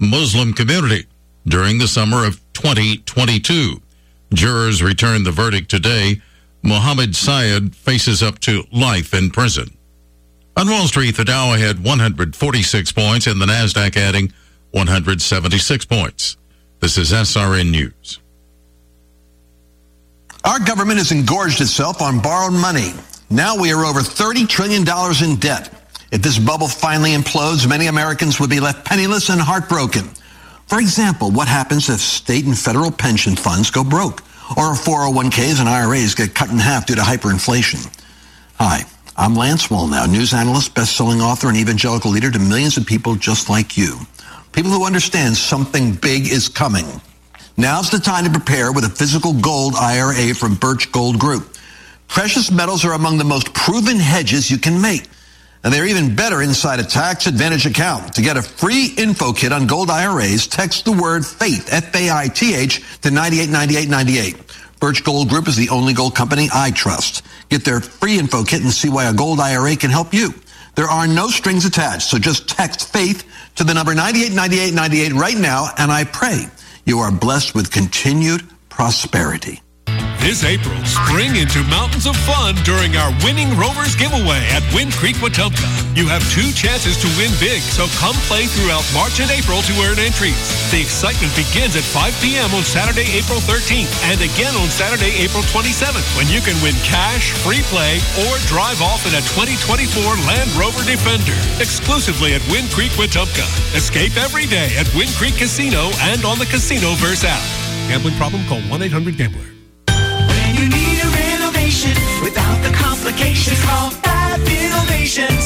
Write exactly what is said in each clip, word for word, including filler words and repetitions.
Muslim community during the summer of twenty twenty-two. Jurors returned the verdict today. Mohammed Syed faces up to life in prison. On Wall Street, the Dow had one hundred forty-six points and the Nasdaq adding one hundred seventy-six points. This is S R N News. Our government has engorged itself on borrowed money. Now we are over thirty trillion dollars in debt. If this bubble finally implodes, many Americans would be left penniless and heartbroken. For example, what happens if state and federal pension funds go broke? Or if four oh one k's and I R As get cut in half due to hyperinflation? Hi, I'm Lance Wallnau, news analyst, best-selling author, and evangelical leader to millions of people just like you. People who understand something big is coming. Now's the time to prepare with a physical gold I R A from Birch Gold Group. Precious metals are among the most proven hedges you can make. And they're even better inside a tax advantage account. To get a free info kit on gold I R As, text the word FAITH, F A I T H, to nine eight nine eight nine eight. Birch Gold Group is the only gold company I trust. Get their free info kit and see why a gold I R A can help you. There are no strings attached, so just text FAITH to the number nine eight nine eight nine eight right now, and I pray you are blessed with continued prosperity. This April, spring into mountains of fun during our Winning Rovers giveaway at Wind Creek, Wetumpka. You have two chances to win big, so come play throughout March and April to earn entries. The excitement begins at five p.m. on Saturday, April thirteenth, and again on Saturday, April twenty-seventh, when you can win cash, free play, or drive off in a twenty twenty-four Land Rover Defender, exclusively at Wind Creek, Wetumpka. Escape every day at Wind Creek Casino and on the Casinoverse app. Gambling problem? Call one eight hundred gambler. You need a renovation without the complications. Call Bath Innovations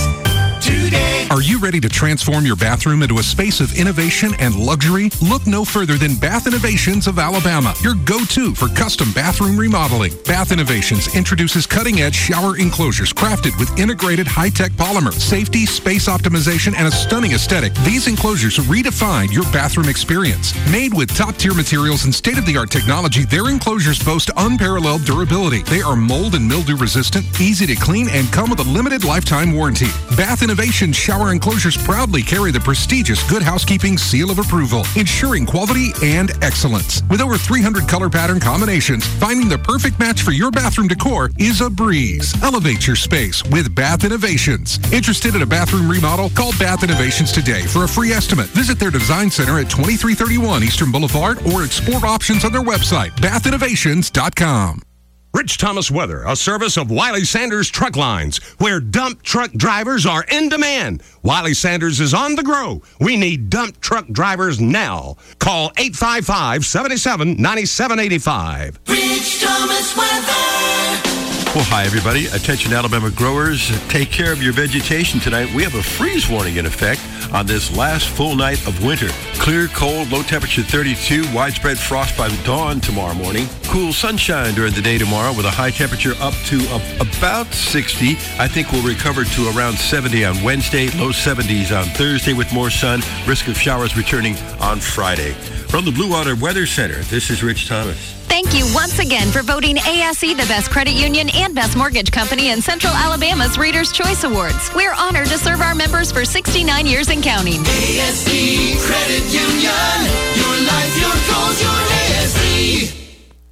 today. Are you ready to transform your bathroom into a space of innovation and luxury? Look no further than Bath Innovations of Alabama, your go-to for custom bathroom remodeling. Bath Innovations introduces cutting-edge shower enclosures crafted with integrated high-tech polymer, safety, space optimization, and a stunning aesthetic. These enclosures redefine your bathroom experience. Made with top-tier materials and state-of-the-art technology, their enclosures boast unparalleled durability. They are mold and mildew resistant, easy to clean, and come with a limited lifetime warranty. Bath Innovations shower enclosures proudly carry the prestigious Good Housekeeping seal of approval, ensuring quality and excellence. With over three hundred color pattern combinations, finding the perfect match for your bathroom decor is a breeze. Elevate your space with Bath Innovations. Interested in a bathroom remodel? Call Bath Innovations today for a free estimate. Visit their design center at twenty-three thirty-one Eastern Boulevard or explore options on their website, bath innovations dot com. Rich Thomas Weather, a service of Wiley Sanders Truck Lines, where dump truck drivers are in demand. Wiley Sanders is on the grow. We need dump truck drivers now. Call eight five five, seven seven, nine seven eight five. Rich Thomas Weather. Well, hi, everybody. Attention, Alabama growers. Take care of your vegetation tonight. We have a freeze warning in effect on this last full night of winter. Clear, cold, low temperature thirty-two, widespread frost by the dawn tomorrow morning. Cool sunshine during the day tomorrow with a high temperature up to uh, about sixty. I think we'll recover to around seventy on Wednesday, low seventies on Thursday with more sun. Risk of showers returning on Friday. From the Blue Water Weather Center, this is Rich Thomas. Thank you once again for voting A S E the best credit union and best mortgage company in Central Alabama's Reader's Choice Awards. We're honored to serve our members for sixty-nine years and counting. A S E Credit Union. Your life, your goals, your A S E.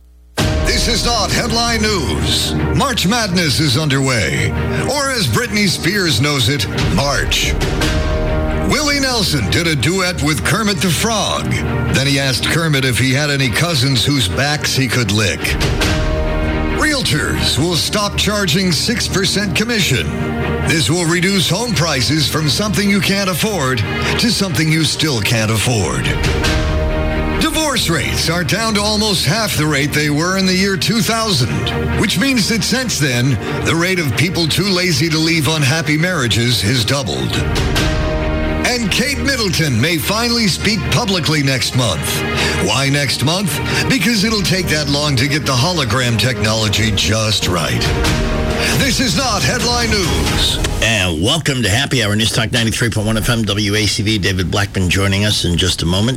This is not headline news. March Madness is underway. Or as Britney Spears knows it, March. Willie Nelson did a duet with Kermit the Frog. Then he asked Kermit if he had any cousins whose backs he could lick. Realtors will stop charging six percent commission. This will reduce home prices from something you can't afford to something you still can't afford. Divorce rates are down to almost half the rate they were in the year two thousand, which means that since then, the rate of people too lazy to leave unhappy marriages has doubled. And Kate Middleton may finally speak publicly next month. Why next month? Because it'll take that long to get the hologram technology just right. This is not headline news. And welcome to Happy Hour, News Talk ninety-three point one F M W A C V. David Blackman joining us in just a moment.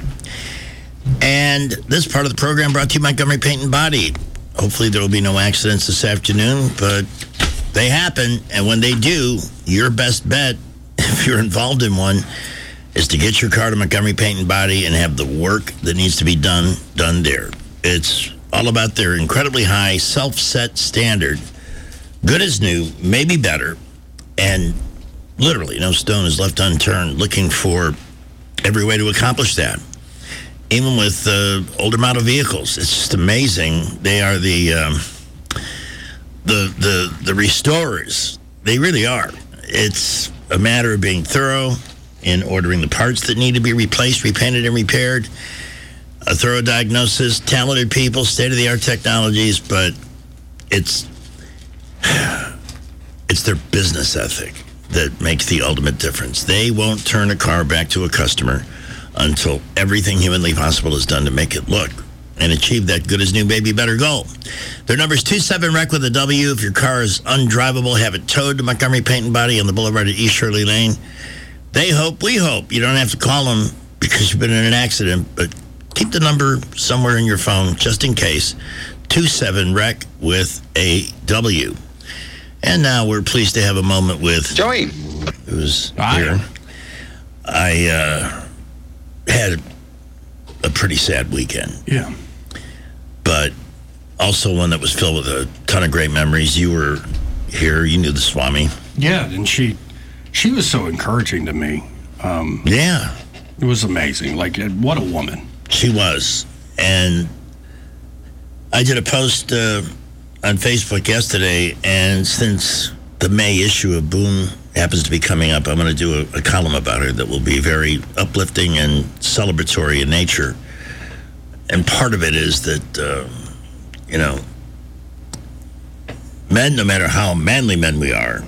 And this part of the program brought to you by Montgomery Paint and Body. Hopefully there will be no accidents this afternoon, but they happen. And when they do, your best bet, if you're involved in one, is to get your car to Montgomery Paint and Body and have the work that needs to be done, done there. It's all about their incredibly high self-set standard. Good as new, maybe better. And literally no stone is left unturned looking for every way to accomplish that. Even with uh, older model vehicles, it's just amazing. They are the, um, the, the, the restorers. They really are. It's a matter of being thorough in ordering the parts that need to be replaced, repainted, and repaired. A thorough diagnosis, talented people, state-of-the-art technologies, but it's it's their business ethic that makes the ultimate difference. They won't turn a car back to a customer until everything humanly possible is done to make it look and achieve that good as new, baby better goal. Their number is two seven R E C with a W. If your car is undrivable, have it towed to Montgomery Paint and Body on the Boulevard at East Shirley Lane. They hope, we hope, you don't have to call them because you've been in an accident, but keep the number somewhere in your phone just in case. two seven R E C with a W. And now we're pleased to have a moment with Joey, who's here. I uh, had a pretty sad weekend. Yeah. But also one that was filled with a ton of great memories. You were here. You knew the Swami. Yeah, and she she was so encouraging to me. Um, yeah. It was amazing. Like, what a woman. She was. And I did a post uh, on Facebook yesterday, and since the May issue of Boom happens to be coming up, I'm going to do a, a column about her that will be very uplifting and celebratory in nature. And part of it is that, uh, you know, men, no matter how manly men we are,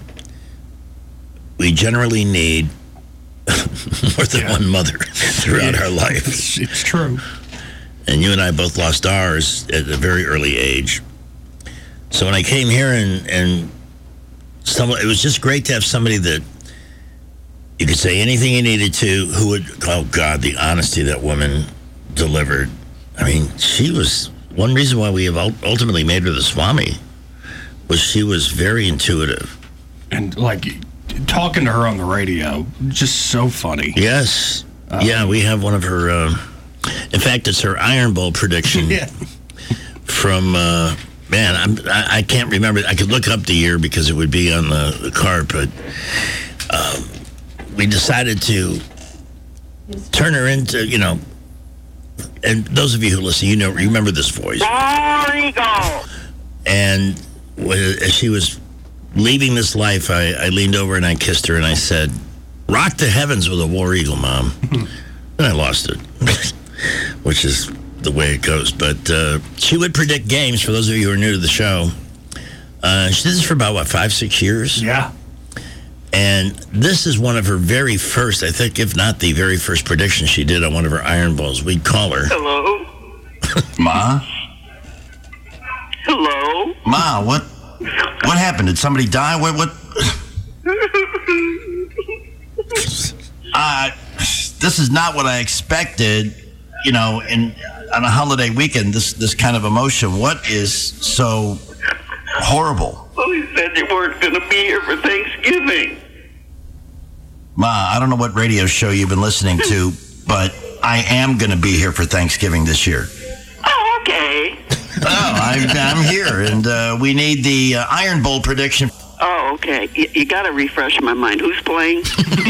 we generally need more than yeah. one mother throughout yeah. our life. It's, it's true. And you and I both lost ours at a very early age. So when I came here and, and someone, it was just great to have somebody that you could say anything you needed to, who would, oh God, the honesty that woman delivered. I mean, she was, one reason why we have ultimately made her the Swami was she was very intuitive. And like, talking to her on the radio, just so funny. Yes. Um, yeah, we have one of her, uh, in fact, it's her Iron Bowl prediction yeah. from, uh, man, I'm, I, I can't remember. I could look up the year because it would be on the, the card, but um, we decided to turn her into, you know, and those of you who listen, you know, remember this voice. War Eagle! And as she was leaving this life, I, I leaned over and I kissed her and I said, rock the heavens with a War Eagle, Mom. And I lost it, which is the way it goes. But uh, she would predict games, for those of you who are new to the show. Uh, she did this for about, what, five, six years? Yeah. And this is one of her very first, I think, if not the very first prediction she did on one of her Iron Bowls. We'd call her. Hello? Ma? Hello? Ma, what what happened? Did somebody die? What? what? uh, this is not what I expected, you know, in on a holiday weekend, this, this kind of emotion. What is so horrible? Well, you said you weren't going to be here for Thanksgiving. Ma, I don't know what radio show you've been listening to, but I am going to be here for Thanksgiving this year. Oh, okay. Oh, I'm, I'm here, and uh, we need the uh, Iron Bowl prediction. Oh, okay. You, you got to refresh my mind. Who's playing?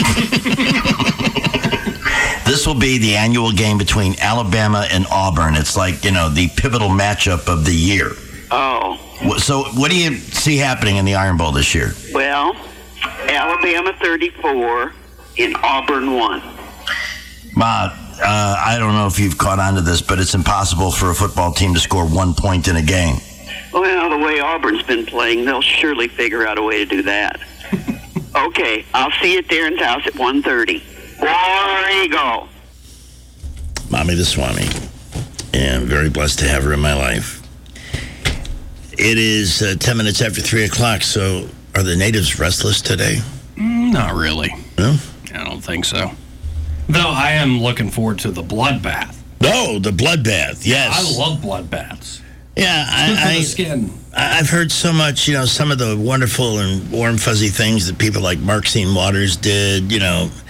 This will be the annual game between Alabama and Auburn. It's like, you know, the pivotal matchup of the year. Oh. So what do you see happening in the Iron Bowl this year? Well, Alabama thirty-four and Auburn one. Ma, uh, I don't know if you've caught on to this, but it's impossible for a football team to score one point in a game. Well, the way Auburn's been playing, they'll surely figure out a way to do that. Okay, I'll see you at Darren's house at one thirty. War Eagle. Mommy the Swami. And I'm very blessed to have her in my life. It is uh, ten minutes after three o'clock, so are the natives restless today? Mm, not really. No? I don't think so. Though I am looking forward to the bloodbath. Oh, the bloodbath, yes. I love bloodbaths. Yeah, it's good for I, the skin. I, I've heard so much, you know, some of the wonderful and warm, fuzzy things that people like Maxine Waters did, you know.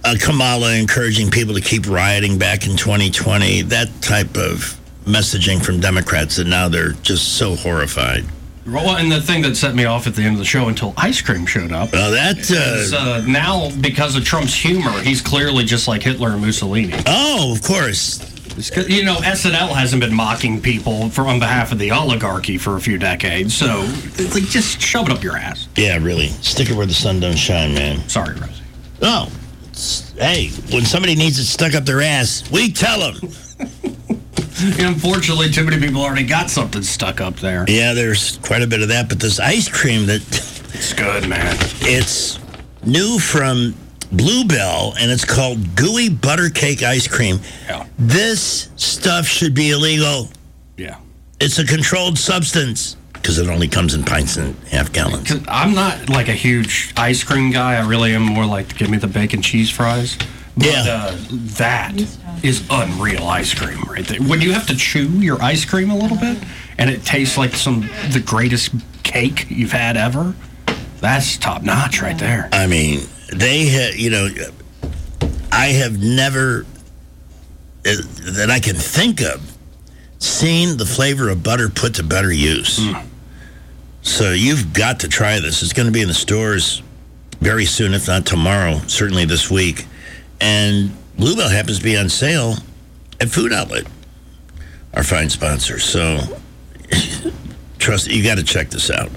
uh, Kamala encouraging people to keep rioting back in twenty twenty, that type of messaging from Democrats, and now they're just so horrified. Well, and the thing that set me off at the end of the show until ice cream showed up. Well, that uh, is, uh, now because of Trump's humor, he's clearly just like Hitler and Mussolini. Oh, of course. You know, S N L hasn't been mocking people for on behalf of the oligarchy for a few decades, so it's like just shove it up your ass. Yeah, really. Stick it where the sun don't shine, man. Sorry, Rosie. No. Hey, when somebody needs it stuck up their ass, we tell them. Unfortunately, too many people already got something stuck up there. Yeah, there's quite a bit of that, but this ice cream that... It's good, man. It's new from Bluebell, and it's called Gooey Butter Cake Ice Cream. Yeah. This stuff should be illegal. Yeah. It's a controlled substance, because it only comes in pints and half gallons. I'm not like a huge ice cream guy. I really am more like, give me the bacon cheese fries. But, yeah. Uh, that is unreal ice cream right there. When you have to chew your ice cream a little bit and it tastes like some the greatest cake you've had ever, that's top notch right there. I mean, they have, you know, I have never, uh, that I can think of, seen the flavor of butter put to better use. Mm. So you've got to try this. It's going to be in the stores very soon, if not tomorrow, certainly this week. And Bluebell happens to be on sale at Food Outlet, our fine sponsor. So, trust, you got to check this out.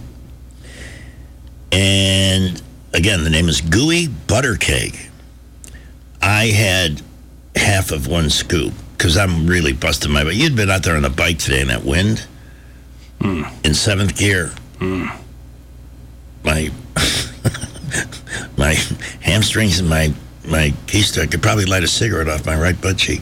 And, again, the name is Gooey Butter Cake. I had half of one scoop, because I'm really busting my butt. You'd been out there on a bike today in that wind, mm. in seventh gear. Mm. My, my hamstrings and my... my keister could probably light a cigarette off my right butt cheek.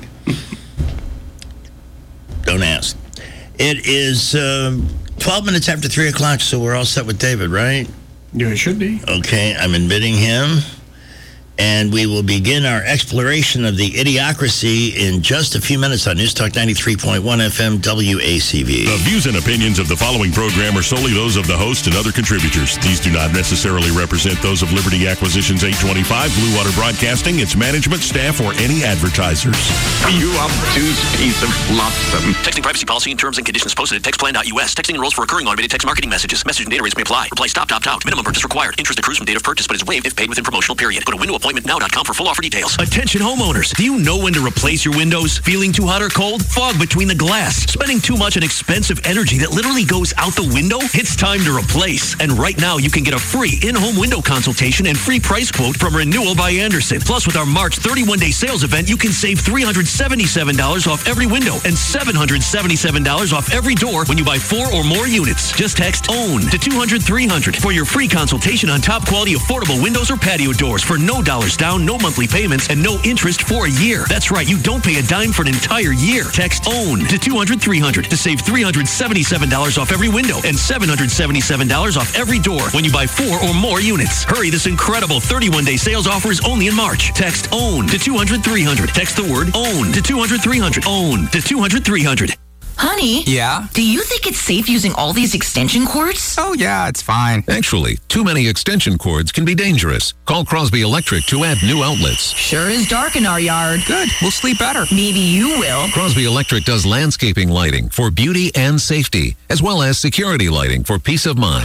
Don't ask. It is um, twelve minutes after three o'clock, so we're all set with David, right? Yeah, it should be. Okay, I'm admitting him. And we will begin our exploration of the Idiocracy in just a few minutes on News Talk ninety-three point one F M W A C V. The views and opinions of the following program are solely those of the host and other contributors. These do not necessarily represent those of Liberty Acquisitions eight twenty-five, Blue Water Broadcasting, its management, staff, or any advertisers. You obtuse piece of flotsam. Texting privacy policy and terms and conditions posted at textplan dot U S. Texting enrolls for recurring automated text marketing messages. Message and data rates may apply. Reply stop, opt out. Minimum purchase required. Interest accrues from date of purchase but is waived if paid within promotional period. Go to window appointment now dot com for full offer details. Attention homeowners. Do you know when to replace your windows? Feeling too hot or cold? Fog between the glass? Spending too much on expensive energy that literally goes out the window? It's time to replace. And right now you can get a free in-home window consultation and free price quote from Renewal by Andersen. Plus with our March thirty-one day sales event, you can save three hundred seventy-seven dollars off every window and seven hundred seventy-seven dollars off every door when you buy four or more units. Just text OWN to two hundred three hundred for your free consultation on top quality affordable windows or patio doors for no dollars down, no monthly payments, and no interest for a year. That's right, you don't pay a dime for an entire year. Text OWN to two hundred three hundred to save three hundred seventy-seven dollars off every window and seven hundred seventy-seven dollars off every door when you buy four or more units. Hurry, this incredible thirty-one day sales offer is only in March. Text OWN to two hundred three hundred. Text the word OWN to two hundred three hundred. OWN to two hundred three hundred. Honey? Yeah? Do you think it's safe using all these extension cords? Oh, yeah, it's fine. Actually, too many extension cords can be dangerous. Call Crosby Electric to add new outlets. Sure is dark in our yard. Good. We'll sleep better. Maybe you will. Crosby Electric does landscaping lighting for beauty and safety, as well as security lighting for peace of mind.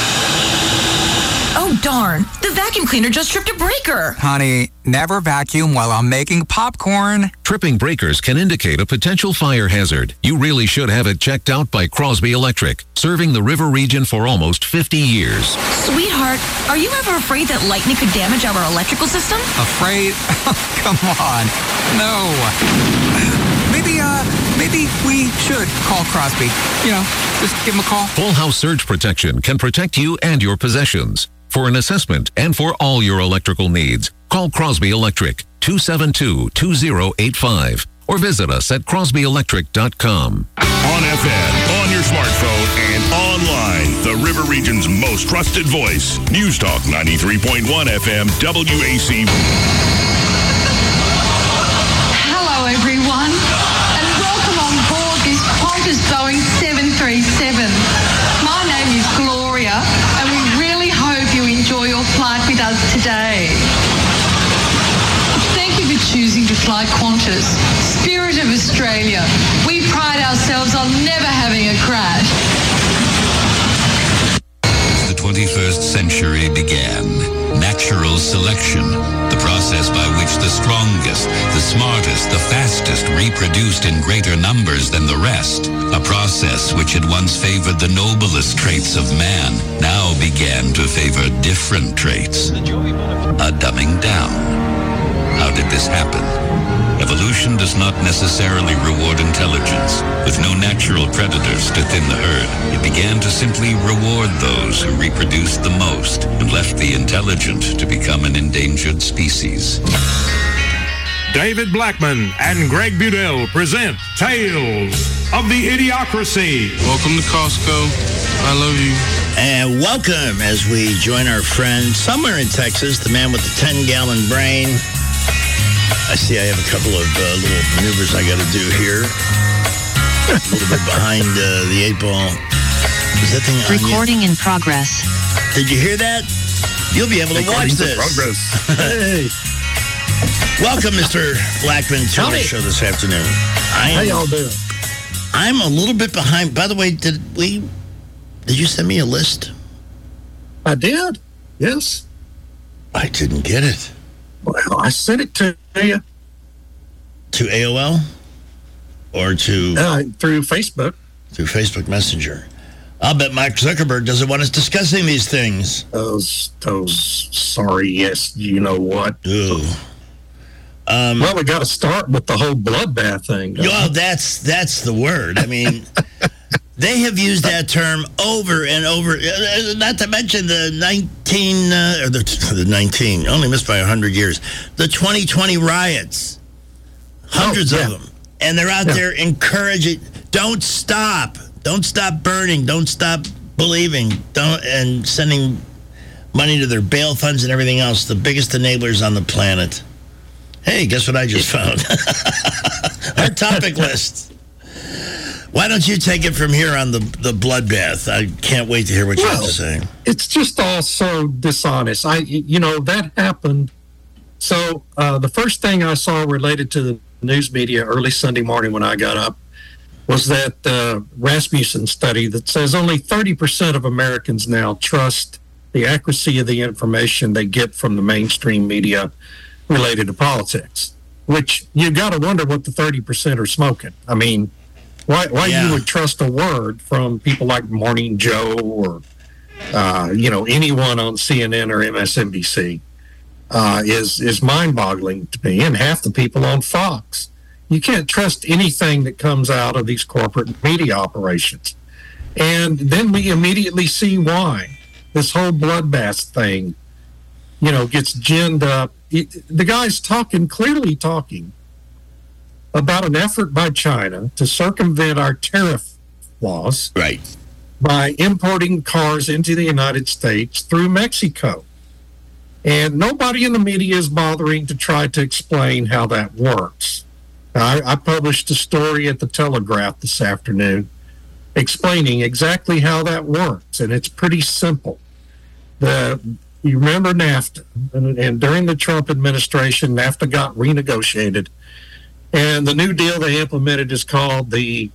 Oh, darn. The vacuum cleaner just tripped a breaker. Honey, never vacuum while I'm making popcorn. Tripping breakers can indicate a potential fire hazard. You really should have it checked out by Crosby Electric, serving the river region for almost fifty years. Sweetheart, are you ever afraid that lightning could damage our electrical system? Afraid? Come on. No. Maybe, uh, maybe we should call Crosby. You know, just give him a call. Full House Surge Protection can protect you and your possessions. For an assessment and for all your electrical needs, call Crosby Electric, two seven two, two zero eight five, or visit us at crosby electric dot com. On F M, on your smartphone, and online, the River Region's most trusted voice, News Talk ninety-three point one F M W A C V. Hello, everyone, and welcome on board this Qantas Boeing seven thirty-seven. My name is Gloria, and we really hope you enjoy your flight with us today. Qantas, Spirit of Australia. We pride ourselves on never having a crash. As the twenty-first century began, natural selection, the process by which the strongest, the smartest, the fastest reproduced in greater numbers than the rest, a process which had once favored the noblest traits of man, now began to favor different traits. A dumbing down. How did this happen? Evolution does not necessarily reward intelligence. With no natural predators to thin the herd, it began to simply reward those who reproduced the most and left the intelligent to become an endangered species. David Blackman and Greg Budell present Tales of the Idiocracy. Welcome to Costco. I love you. And welcome as we join our friend somewhere in Texas, the man with the ten-gallon brain. I see I have a couple of uh, little maneuvers I got to do here. A little bit behind uh, the eight ball. Is that thing on Recording in progress. Did you hear that? You'll be able to watch this. Progress. Hey. Welcome, Mister Blackman, to Howdy. the show this afternoon. I am, How y'all doing? I'm a little bit behind. By the way, did we? Did you send me a list? I did. Yes. I didn't get it. Well, I sent it to you. To A O L? Or to... Uh, through Facebook. Through Facebook Messenger. I'll bet Mark Zuckerberg doesn't want us discussing these things. Those, those, sorry, yes, you know what. Ooh. Um, well, we got to start with the whole bloodbath thing. Well, that's, that's the word. I mean... They have used that term over and over, not to mention the nineteen, uh, or the, the nineteen, only missed by one hundred years, the twenty twenty riots. Hundreds oh, yeah. of them. And they're out yeah. there encouraging, don't stop. Don't stop burning. Don't stop believing. Don't and sending money to their bail funds and everything else. The biggest enablers on the planet. Hey, guess what I just found? Our topic list. Why don't you take it from here on the, the bloodbath? I can't wait to hear what you well, have to say. It's just all so dishonest. I, you know, that happened. So uh, the first thing I saw related to the news media early Sunday morning when I got up was that uh, Rasmussen study that says only thirty percent of Americans now trust the accuracy of the information they get from the mainstream media related to politics, which you got to wonder what the thirty percent are smoking. I mean, Why, why yeah. you would trust a word from people like Morning Joe or, uh, you know, anyone on C N N or M S N B C uh, is is mind-boggling to me. And half the people on Fox. You can't trust anything that comes out of these corporate media operations. And then we immediately see why this whole bloodbath thing, you know, gets ginned up. It, the guy's talking, clearly talking, about an effort by China to circumvent our tariff laws right. by importing cars into the United States through Mexico. And nobody in the media is bothering to try to explain how that works. I, I published a story at the Telegraph this afternoon explaining exactly how that works, and it's pretty simple. The you remember NAFTA, and, and during the Trump administration, NAFTA got renegotiated. And the new deal they implemented is called the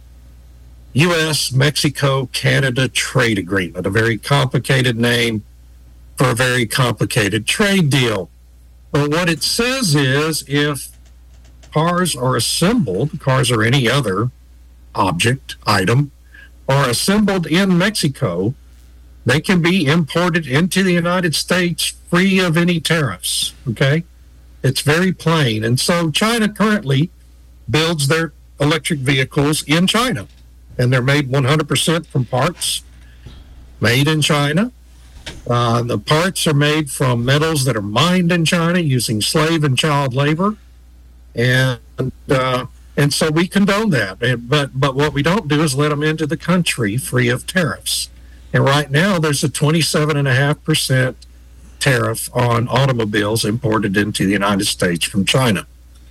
U S Mexico Canada Trade Agreement, a very complicated name for a very complicated trade deal. But what it says is if cars are assembled, cars or any other object, item, are assembled in Mexico, they can be imported into the United States free of any tariffs, okay? It's very plain. And so China currently builds their electric vehicles in China, and they're made one hundred percent from parts made in China. Uh, the parts are made from metals that are mined in China using slave and child labor, and uh, and so we condone that. And, but but what we don't do is let them into the country free of tariffs. And right now, there's a twenty-seven point five percent tariff on automobiles imported into the United States from China.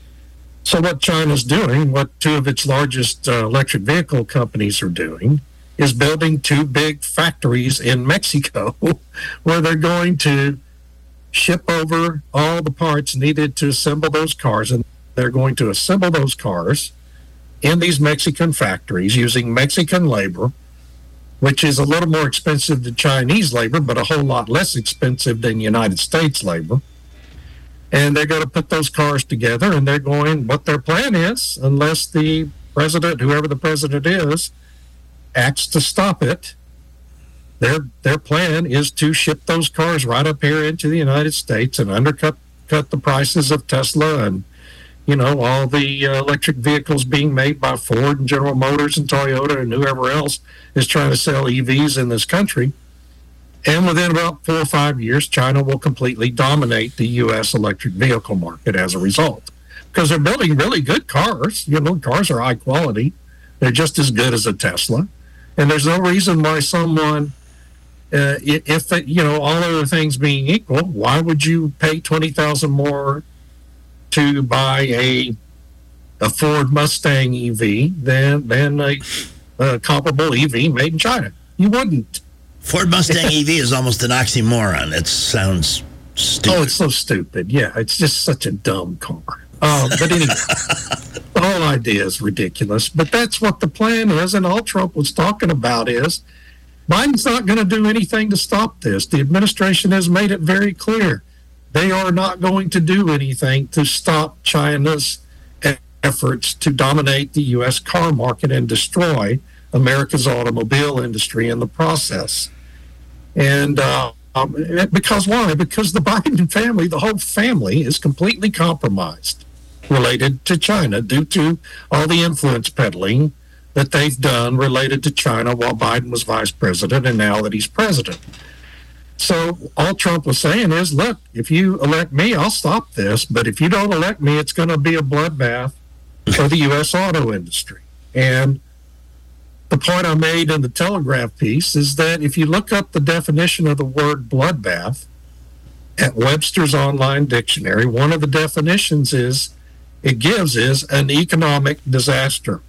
So what China's doing, what two of its largest uh, electric vehicle companies are doing, is building two big factories in Mexico where they're going to ship over all the parts needed to assemble those cars. And they're going to assemble those cars in these Mexican factories using Mexican labor, which is a little more expensive than Chinese labor, but a whole lot less expensive than United States labor. And they're going to put those cars together, and they're going, what their plan is, unless the president, whoever the president is, acts to stop it, their their plan is to ship those cars right up here into the United States and undercut cut the prices of Tesla and, you know, all the uh, electric vehicles being made by Ford and General Motors and Toyota and whoever else is trying to sell E Vs in this country. And within about four or five years, China will completely dominate the U S electric vehicle market as a result. Because they're building really good cars. You know, cars are high quality. They're just as good as a Tesla. And there's no reason why someone, uh, if, it, you know, all other things being equal, why would you pay twenty thousand dollars more to buy a a Ford Mustang E V than, than a, a comparable E V made in China? You wouldn't. Ford Mustang E V is almost an oxymoron. It sounds stupid. Oh, it's so stupid. Yeah, it's just such a dumb car. Uh, but anyway, the whole idea is ridiculous. But that's what the plan is, and all Trump was talking about is Biden's not going to do anything to stop this. The administration has made it very clear. They are not going to do anything to stop China's efforts to dominate the U S car market and destroy America's automobile industry in the process. And uh, um, because why? Because the Biden family, the whole family, is completely compromised related to China due to all the influence peddling that they've done related to China while Biden was vice president and now that he's president. So all Trump was saying is, look, if you elect me, I'll stop this. But if you don't elect me, it's going to be a bloodbath for the U S auto industry. And the point I made in the Telegraph piece is that if you look up the definition of the word bloodbath at Webster's Online Dictionary, one of the definitions is it gives is an economic disaster.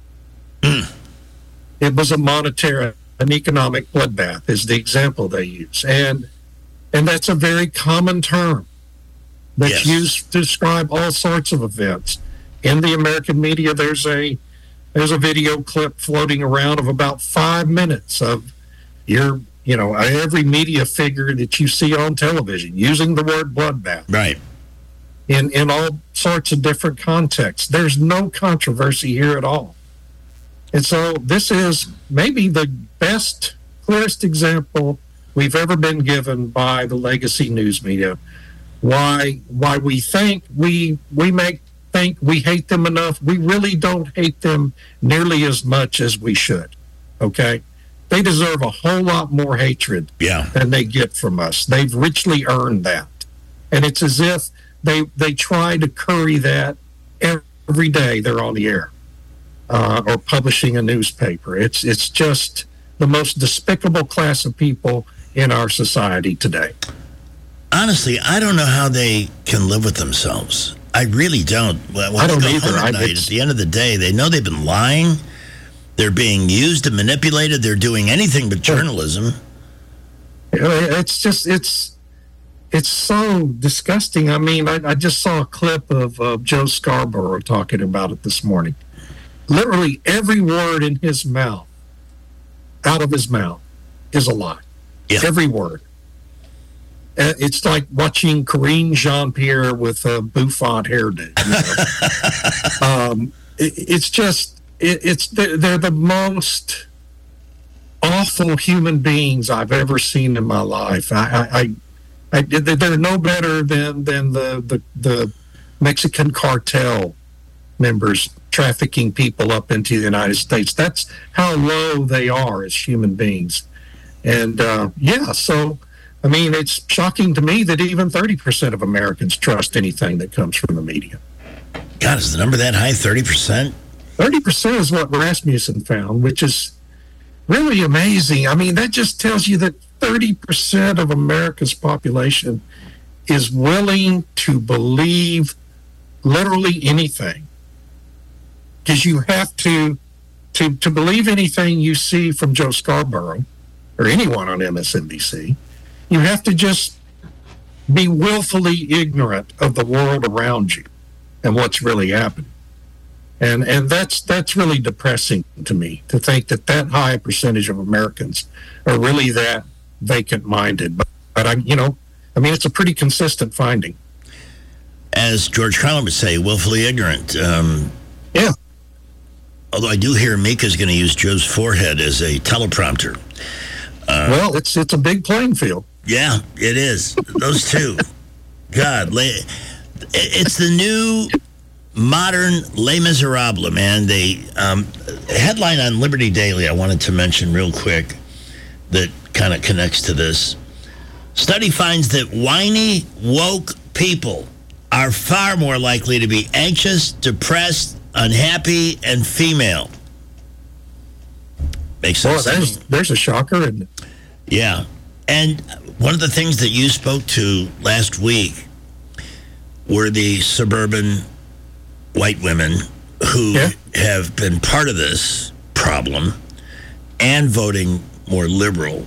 It was a monetary, an economic bloodbath is the example they use. And and that's a very common term that's yes. used to describe all sorts of events. In the American media, there's a There's a video clip floating around of about five minutes of your, you know, every media figure that you see on television using the word bloodbath. Right. In, in all sorts of different contexts. There's no controversy here at all. And so this is maybe the best, clearest example we've ever been given by the legacy news media. Why, why we think we, we make think we hate them enough. We really don't hate them nearly as much as we should. Okay? They deserve a whole lot more hatred yeah. than they get from us. They've richly earned that. And it's as if they they try to curry that every day they're on the air uh, or publishing a newspaper. It's it's just the most despicable class of people in our society today. Honestly, I don't know how they can live with themselves. I really don't. When I don't go either. Home at, night, at the end of the day, they know they've been lying. They're being used and manipulated. They're doing anything but journalism. It's just, it's it's so disgusting. I mean, I, I just saw a clip of uh, Joe Scarborough talking about it this morning. Literally every word in his mouth, out of his mouth, is a lie. Yeah. Every word. It's like watching Karine Jean-Pierre with a bouffant hairdo. You know? um, it, it's just, it, it's they're, they're the most awful human beings I've ever seen in my life. I, I, I, I they're no better than than the, the the Mexican cartel members trafficking people up into the United States. That's how low they are as human beings. And uh, yeah, so. I mean, it's shocking to me that even thirty percent of Americans trust anything that comes from the media. God, is the number that high, thirty percent? thirty percent is what Rasmussen found, which is really amazing. I mean, that just tells you that thirty percent of America's population is willing to believe literally anything. Because you have to, to, to believe anything you see from Joe Scarborough or anyone on M S N B C. You have to just be willfully ignorant of the world around you. and what's really happening. And and that's that's really depressing to me, to think that that high percentage of Americans are really that vacant-minded. But, but I, you know, I mean, it's a pretty consistent finding. As George Carlin would say, willfully ignorant. Um, yeah. Although I do hear Mika's going to use Joe's forehead as a teleprompter. Uh, well, it's it's a big playing field. Yeah, it is. Those two. God, Les, it's the new modern Les Miserables, man. They um, a headline on Liberty Daily I wanted to mention real quick that kind of connects to this. Study finds that whiny, woke people are far more likely to be anxious, depressed, unhappy, and female. Makes sense. Well, there's, there's a shocker, isn't it? Yeah. And one of the things that you spoke to last week were the suburban white women who yeah. have been part of this problem and voting more liberal.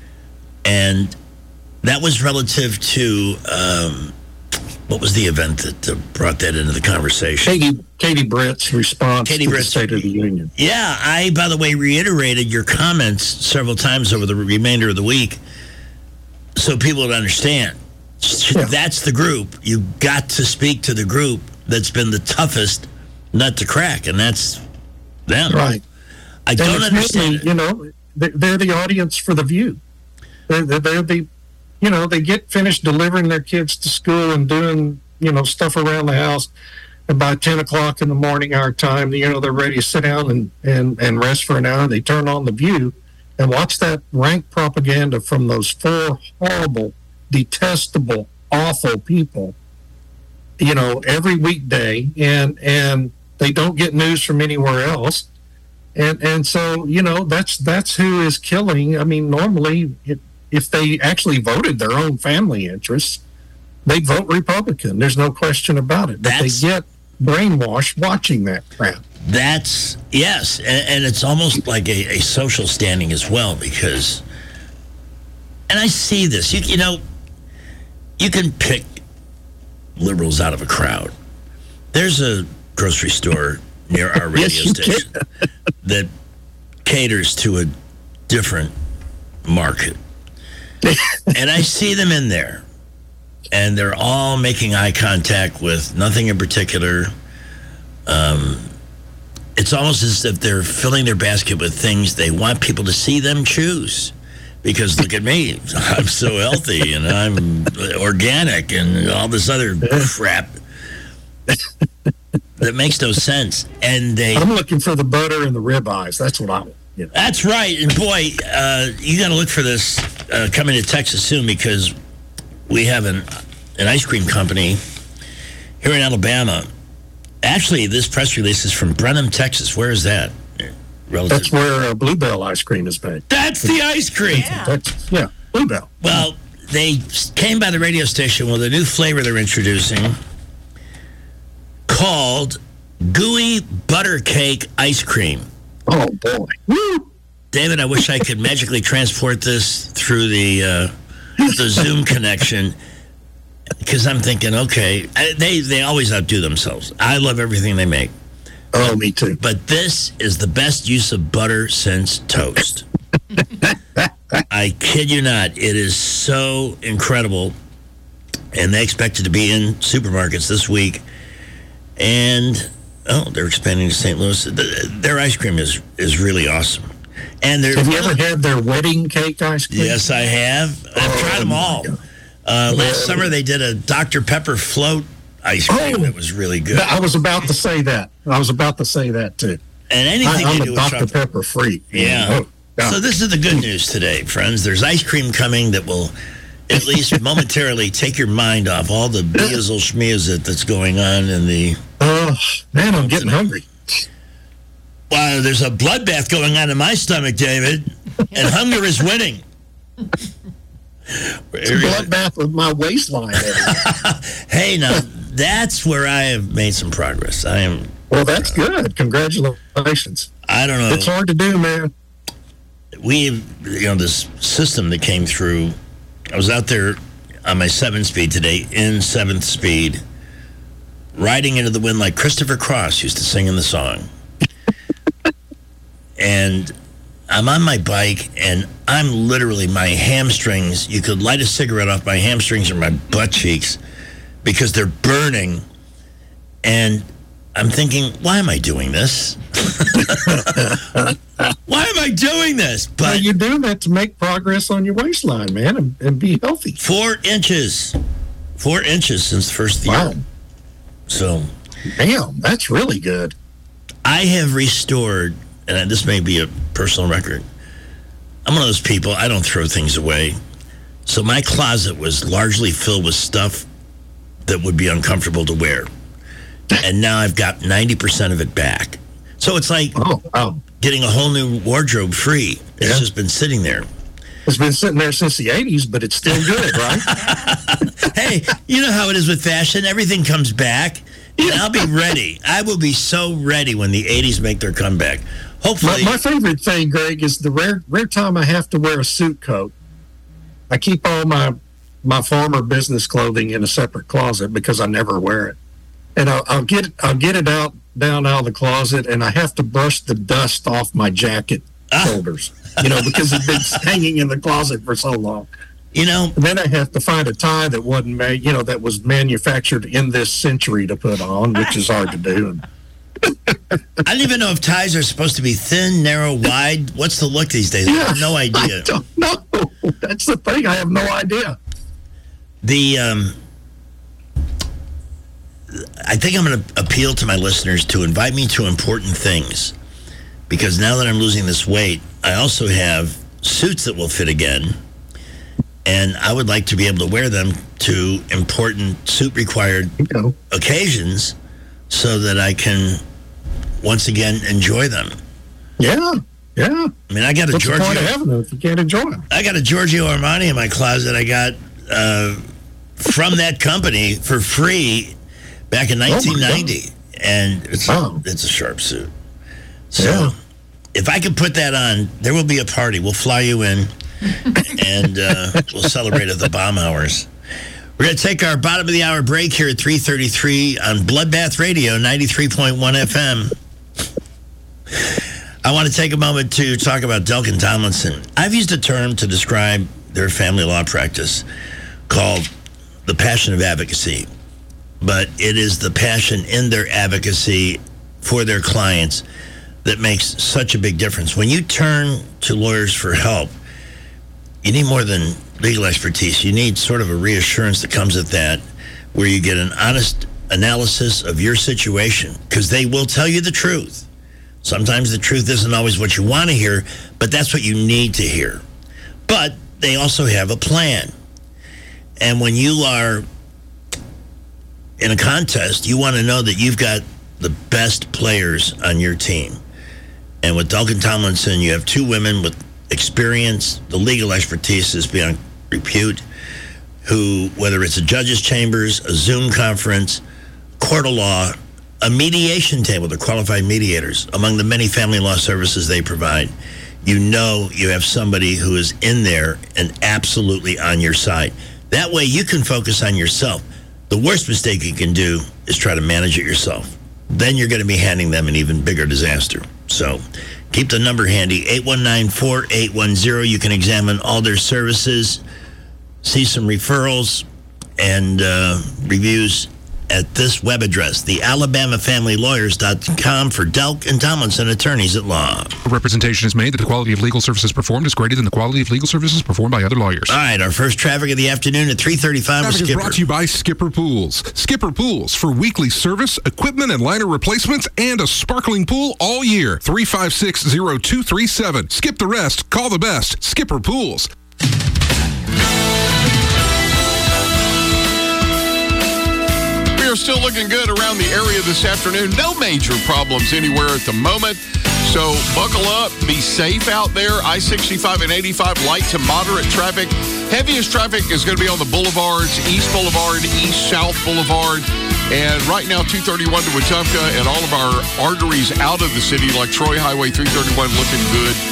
And that was relative to, um, what was the event that uh, brought that into the conversation? Katie, Katie Britt's response Katie to Britt's, the State of the Union. Yeah, I, by the way, reiterated your comments several times over the remainder of the week so people would understand. Yeah. That's the group. You got to speak to the group that's been the toughest nut to crack, and that's them. Right. I and don't understand mainly, it. You know, they're the audience for The View. They're, they're the, you know, they get finished delivering their kids to school and doing, you know, stuff around the house. And by ten o'clock in the morning, our time, you know, they're ready to sit down and, and, and rest for an hour. They turn on The View and watch that rank propaganda from those four horrible, detestable, awful people, you know, every weekday. And, and they don't get news from anywhere else. And and so, you know, that's that's who is killing. I mean, normally, it, if they actually voted their own family interests, they'd vote Republican. There's no question about it. But That's- they get brainwashed watching that crap. That's, yes, and, and it's almost like a, a social standing as well, because, and I see this, you, you know, you can pick liberals out of a crowd. There's a grocery store near our radio Yes, you station that caters to a different market. And I see them in there, and they're all making eye contact with nothing in particular. Um, it's almost as if they're filling their basket with things they want people to see them choose. Because look at me, I'm so healthy, and I'm organic, and all this other crap that makes no sense. And they, I'm looking for the butter and the ribeyes. That's what I want. You know. That's right. And boy, uh, you got to look for this uh, coming to Texas soon, because we have an an ice cream company here in Alabama. Actually, this press release is from Brenham, Texas. Where is that? Relative. That's where uh, Bluebell ice cream is made. That's the ice cream. Yeah, Texas. Yeah, Bluebell. Well, they came by the radio station with a new flavor they're introducing called Gooey Butter Cake Ice Cream. Oh, boy. Woo! David, I wish I could magically transport this through the uh, the Zoom connection, because I'm thinking, okay, they, they always outdo themselves. I love everything they make. Oh, me too. But this is the best use of butter since toast. I kid you not. It is so incredible. And they expect it to be in supermarkets this week. And, oh, they're expanding to Saint Louis. The, their ice cream is, is really awesome. And they're, have you ever had their wedding cake ice cream? Yes, I have. I've oh, tried them all. Uh, last summer, they did a Doctor Pepper float ice cream oh, that was really good. I was about to say that. I was about to say that, too. And anything I, I'm you a do Doctor Pepper freak. Yeah. Oh, so this is the good news today, friends. There's ice cream coming that will at least momentarily take your mind off all the beazle schmeazle that's going on in the... Oh, man, I'm getting hungry. Wow, there's a bloodbath going on in my stomach, David, and hunger is winning. It's a bloodbath with my waistline. Hey, now, that's where I have made some progress. I am... Well, that's good. Congratulations. I don't know. It's hard to do, man. We, you know, this system that came through, I was out there on my seventh speed today, in seventh speed, riding into the wind like Christopher Cross used to sing in the song. And I'm on my bike, and I'm literally, my hamstrings, you could light a cigarette off my hamstrings or my butt cheeks because they're burning. And I'm thinking, why am I doing this? Why am I doing this? But well, you're doing that to make progress on your waistline, man, and, and be healthy. Four inches. Four inches since the first of the wow. year. So. Damn, that's really good. I have restored, and this may be a personal record, I'm one of those people, I don't throw things away. So my closet was largely filled with stuff that would be uncomfortable to wear. And now I've got ninety percent of it back. So it's like oh, wow. getting a whole new wardrobe free. It's yeah. just been sitting there. It's been sitting there since the eighties, but it's still good, right? Hey, you know how it is with fashion. Everything comes back. And I'll be ready. I will be so ready when the eighties make their comeback. Hopefully. My, my favorite thing, Greg, is the rare rare time I have to wear a suit coat. I keep all my my former business clothing in a separate closet because I never wear it. And I'll, I'll get I'll get it out down out of the closet, and I have to brush the dust off my jacket ah. shoulders, you know, because it's been hanging in the closet for so long. You know, and then I have to find a tie that wasn't made, you know, that was manufactured in this century to put on, which is hard to do. I don't even know if ties are supposed to be thin, narrow, wide. What's the look these days? Yeah, I have no idea. I don't know. That's the thing. I have no idea. The um. I think I'm going to appeal to my listeners to invite me to important things, because now that I'm losing this weight, I also have suits that will fit again, and I would like to be able to wear them to important suit-required you know. occasions so that I can once again enjoy them. Yeah, yeah. I mean, I got a What's Giorgio. The point of having them if you can't enjoy them? I got a Giorgio Armani in my closet. I got uh, from that company for free back in nineteen ninety, oh and it's wow. it's a sharp suit. So yeah. if I can put that on, there will be a party. We'll fly you in, and uh, we'll celebrate at the bomb hours. We're going to take our bottom of the hour break here at three thirty-three on Bloodbath Radio, ninety-three point one F M. I want to take a moment to talk about Delkin Tomlinson. I've used a term to describe their family law practice called the passion of advocacy. But it is the passion in their advocacy for their clients that makes such a big difference. When you turn to lawyers for help, you need more than legal expertise. You need sort of a reassurance that comes with that, where you get an honest analysis of your situation, because they will tell you the truth. Sometimes the truth isn't always what you want to hear, but that's what you need to hear. But they also have a plan. And when you are in a contest, you want to know that you've got the best players on your team. And with Delkin Tomlinson, you have two women with experience. The legal expertise is beyond repute, who, whether it's a judge's chambers, a Zoom conference, court of law, a mediation table, they're qualified mediators, among the many family law services they provide, you know you have somebody who is in there and absolutely on your side. That way you can focus on yourself. The worst mistake you can do is try to manage it yourself. Then you're going to be handing them an even bigger disaster. So keep the number handy, eight one nine, four eight one zero. You can examine all their services, see some referrals and uh, reviews at this web address, the alabama family lawyers dot com, for Delk and Tomlinson, attorneys at law. Representation is made that the quality of legal services performed is greater than the quality of legal services performed by other lawyers. All right, our first traffic of the afternoon at three thirty-five with Traffic Skipper. is brought to you by Skipper Pools. Skipper Pools for weekly service, equipment and liner replacements, and a sparkling pool all year. three five six, zero two three seven. Skip the rest, call the best. Skipper Pools. Still looking good around the area this afternoon. No major problems anywhere at the moment. So buckle up, be safe out there. I sixty-five and eighty-five, light to moderate traffic. Heaviest traffic is going to be on the boulevards, East Boulevard, East South Boulevard. And right now, two thirty-one to Wetumpka and all of our arteries out of the city, like Troy Highway three thirty-one, looking good.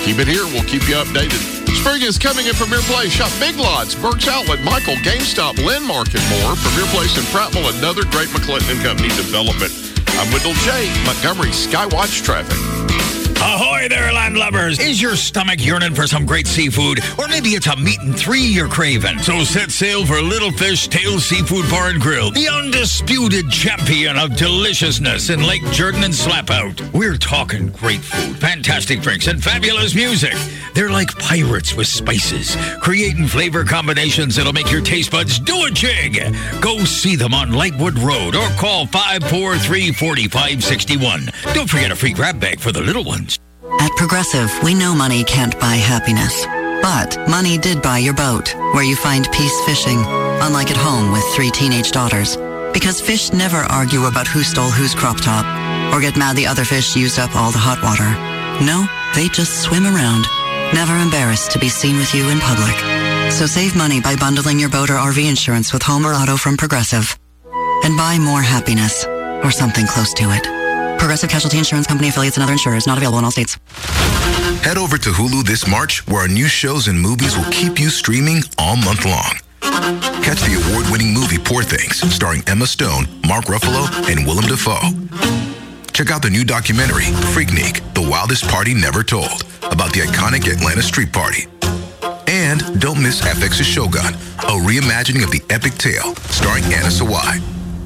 Keep it here. We'll keep you updated. Spring is coming in Premier Place. Shop Big Lots, Burke's Outlet, Michael, GameStop, Landmark, and more. Premier Place in Prattville, another great McClinton and Company development. I'm Wendell J. Montgomery Skywatch Traffic. Ahoy there, land lubbers! Is your stomach yearning for some great seafood? Or maybe it's a meat and three you're craving. So set sail for Little Fish Tail Seafood Bar and Grill, the undisputed champion of deliciousness in Lake Jordan and Slapout. We're talking great food, fantastic drinks, and fabulous music. They're like pirates with spices, creating flavor combinations that'll make your taste buds do a jig. Go see them on Lightwood Road or call five four three, four five six one. Don't forget a free grab bag for the little ones. At Progressive, we know money can't buy happiness. But money did buy your boat, where you find peace fishing, unlike at home with three teenage daughters. Because fish never argue about who stole whose crop top, or get mad the other fish used up all the hot water. No, they just swim around, never embarrassed to be seen with you in public. So save money by bundling your boat or R V insurance with home or auto from Progressive. And buy more happiness, or something close to it. Progressive Casualty Insurance Company affiliates and other insurers, not available in all states. Head over to Hulu this March, where our new shows and movies will keep you streaming all month long. Catch the award-winning movie Poor Things, starring Emma Stone, Mark Ruffalo, and Willem Dafoe. Check out the new documentary, Freaknik, The Wildest Party Never Told, about the iconic Atlanta Street Party. And don't miss F X's Shogun, a reimagining of the epic tale, starring Anna Sawai.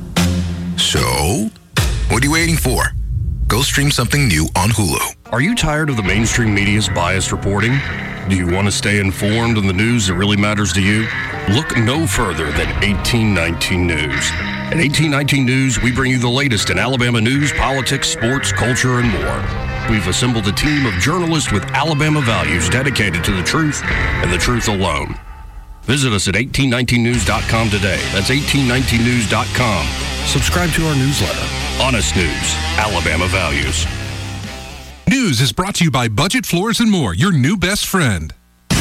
So, what are you waiting for? Go stream something new on Hulu. Are you tired of the mainstream media's biased reporting? Do you want to stay informed on the news that really matters to you? Look no further than eighteen nineteen News. At eighteen nineteen News, we bring you the latest in Alabama news, politics, sports, culture, and more. We've assembled a team of journalists with Alabama values dedicated to the truth and the truth alone. Visit us at eighteen nineteen news dot com today. That's eighteen nineteen news dot com. Subscribe to our newsletter. Honest News, Alabama Values. News is brought to you by Budget Floors and More, your new best friend.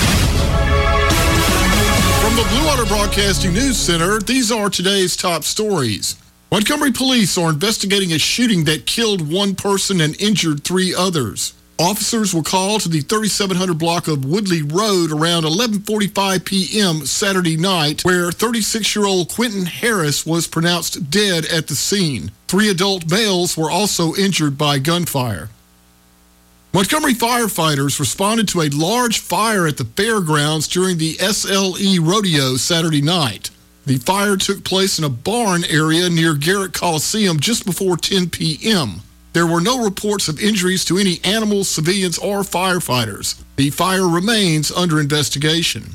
From the Blue Water Broadcasting News Center, these are today's top stories. Montgomery police are investigating a shooting that killed one person and injured three others. Officers were called to the thirty-seven hundred block of Woodley Road around eleven forty-five p.m. Saturday night, where thirty-six-year-old Quentin Harris was pronounced dead at the scene. Three adult males were also injured by gunfire. Montgomery firefighters responded to a large fire at the fairgrounds during the S L E Rodeo Saturday night. The fire took place in a barn area near Garrett Coliseum just before ten p.m. There were no reports of injuries to any animals, civilians, or firefighters. The fire remains under investigation.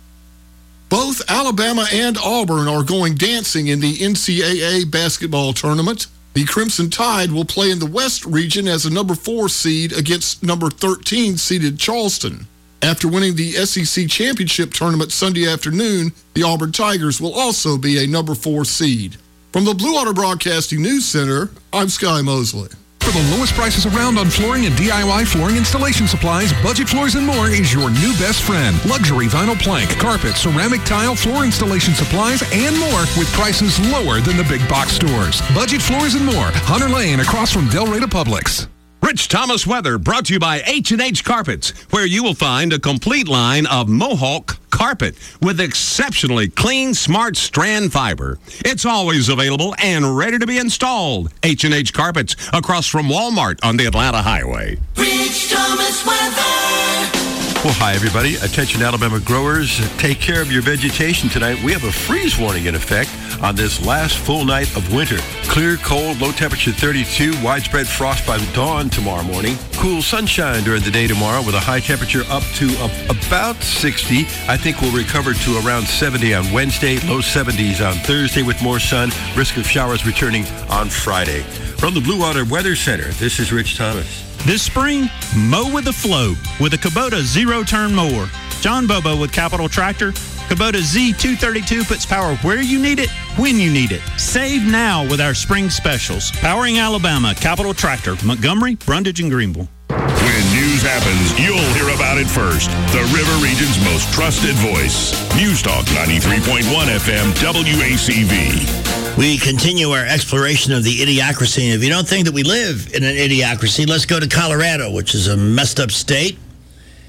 Both Alabama and Auburn are going dancing in the N C double A basketball tournament. The Crimson Tide will play in the West region as a number four seed against number thirteen seeded Charleston. After winning the S E C championship tournament Sunday afternoon, the Auburn Tigers will also be a number four seed. From the Blue Water Broadcasting News Center, I'm Sky Mosley. For the lowest prices around on flooring and D I Y flooring installation supplies, Budget Floors and More is your new best friend. Luxury vinyl plank, carpet, ceramic tile, floor installation supplies, and more with prices lower than the big box stores. Budget Floors and More, Hunter Lane across from Del Rey to Publix. Rich Thomas weather brought to you by H and H Carpets, where you will find a complete line of Mohawk carpet with exceptionally clean, smart strand fiber. It's always available and ready to be installed. H and H Carpets across from Walmart on the Atlanta Highway. Rich Thomas weather. Well, hi, everybody. Attention, Alabama growers. Take care of your vegetation tonight. We have a freeze warning in effect on this last full night of winter. Clear, cold, low temperature thirty-two, widespread frost by the dawn tomorrow morning. Cool sunshine during the day tomorrow with a high temperature up to uh, about sixty. I think we'll recover to around seventy on Wednesday, low seventies on Thursday with more sun. Risk of showers returning on Friday. From the Blue Water Weather Center, this is Rich Thomas. This spring, mow with the flow with a Kubota zero-turn mower. John Bobo with Capital Tractor. Kubota Z two thirty-two puts power where you need it, when you need it. Save now with our spring specials. Powering Alabama, Capital Tractor, Montgomery, Brundage, and Greenville. When news happens, you'll hear about it first. The River Region's most trusted voice. News Talk ninety-three point one F M W A C V. We continue our exploration of the idiocracy. And if you don't think that we live in an idiocracy, let's go to Colorado, which is a messed up state.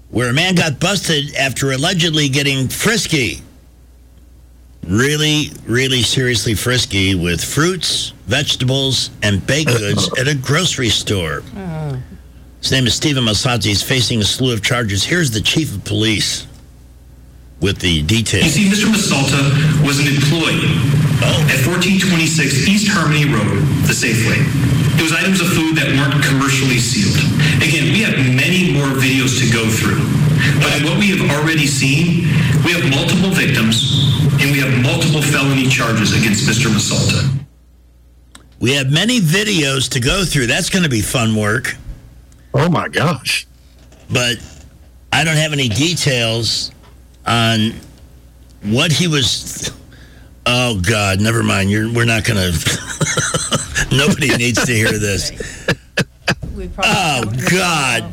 where a man got busted after allegedly getting frisky. Really, really seriously frisky with fruits, vegetables, and baked goods at a grocery store. Oh. His name is Stephen Masazzi. He's facing a slew of charges. Here's the chief of police with the details. You see, Mister Masalta was an employee oh. at fourteen twenty-six East Harmony Road, the Safeway. It was items of food that weren't commercially sealed. Again, we have many more videos to go through. But what we have already seen, we have multiple victims, and we have multiple felony charges against Mister Masalta. We have many videos to go through. That's going to be fun work. Oh, my gosh. But I don't have any details on what he was... Oh, God, never mind. You're, we're not going to... Nobody needs to hear this. Oh, God.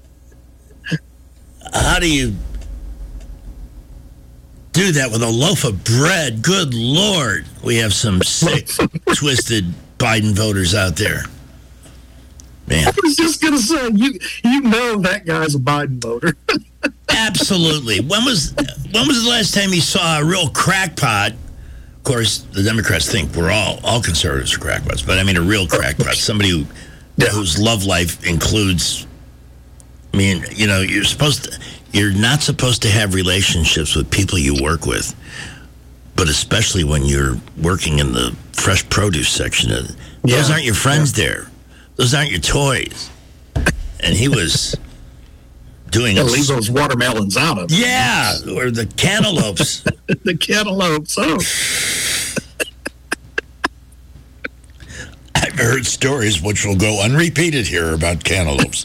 How do you do that with a loaf of bread? Good Lord. We have some sick, twisted Biden voters out there. Man. I was just going to say, you you know that guy's a Biden voter. Absolutely. When was when was the last time you saw a real crackpot? Of course, the Democrats think we're all, all conservatives are crackpots, but I mean a real crackpot, somebody who yeah. whose love life includes, I mean, you know, you're supposed to, you're not supposed to have relationships with people you work with, but especially when you're working in the fresh produce section. Those yeah. aren't your friends yeah. there. Those aren't your toys. And he was doing it. Leave those watermelons out of it. Yeah, or the cantaloupes. The cantaloupes, oh. I've heard stories which will go unrepeated here about cantaloupes.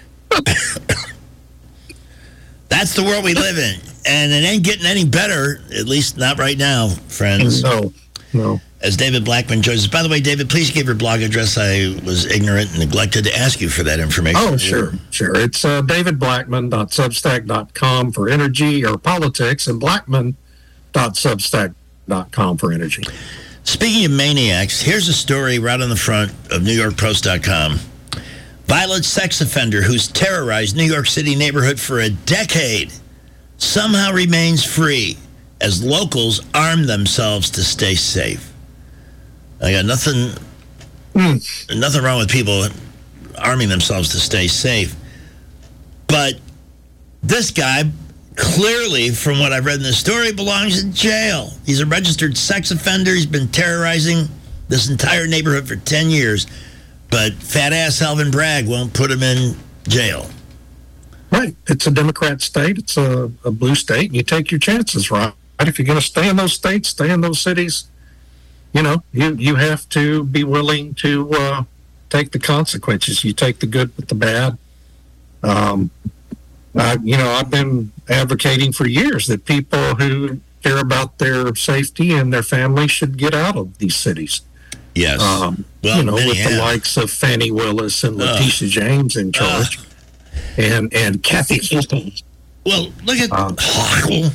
That's the world we live in. And it ain't getting any better, at least not right now, friends. No, no. As David Blackman joins us. By the way, David, please give your blog address. I was ignorant and neglected to ask you for that information. Oh, sure, sure. It's uh, david blackman dot substack dot com for energy or politics and blackman dot substack dot com for energy. Speaking of maniacs, here's a story right on the front of new york post dot com. Violent sex offender who's terrorized New York City neighborhood for a decade somehow remains free as locals arm themselves to stay safe. I got nothing, mm. nothing wrong with people arming themselves to stay safe. But this guy, clearly, from what I've read in the story, belongs in jail. He's a registered sex offender. He's been terrorizing this entire neighborhood for ten years. But fat ass Alvin Bragg won't put him in jail. Right. It's a Democrat state. It's a, a blue state. And you take your chances, right? If you're going to stay in those states, stay in those cities, you know, you, you have to be willing to uh, take the consequences. You take the good with the bad. Um, I, you know, I've been advocating for years that people who care about their safety and their family should get out of these cities. Yes. Um, well, you know, with have. the likes of Fannie Willis and Letitia uh, James in charge, uh, and and Kathy Hilton. Well, look at um, Hochul,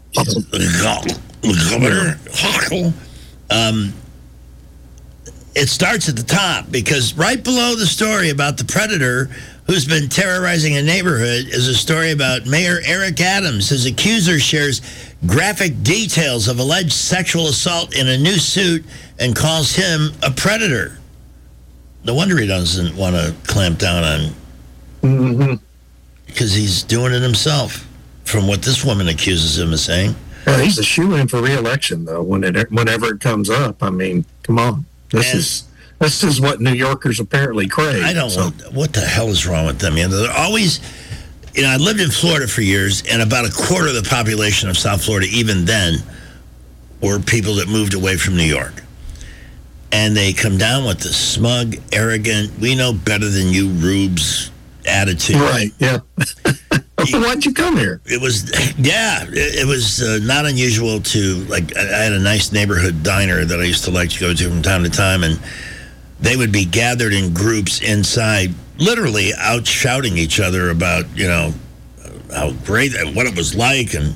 Governor Hochul. Um, it starts at the top because right below the story about the predator who's been terrorizing a neighborhood is a story about Mayor Eric Adams. His accuser shares graphic details of alleged sexual assault in a new suit and calls him a predator. No wonder he doesn't want to clamp down on mm-hmm. because he's doing it himself, from what this woman accuses him of saying. Well, he's a shoe-in for re-election, though, when it, whenever it comes up. I mean, come on. This and, is this is what New Yorkers apparently crave. I don't so. know. What the hell is wrong with them? You know, they're always... You know, I lived in Florida for years, and about a quarter of the population of South Florida, even then, were people that moved away from New York. And they come down with the smug, arrogant, we know better than you, rubes attitude. Right, yeah. Why'd you come here? It was, yeah, it, it was uh, not unusual to, like, I had a nice neighborhood diner that I used to like to go to from time to time, and they would be gathered in groups inside, literally out shouting each other about, you know, how great, what it was like, and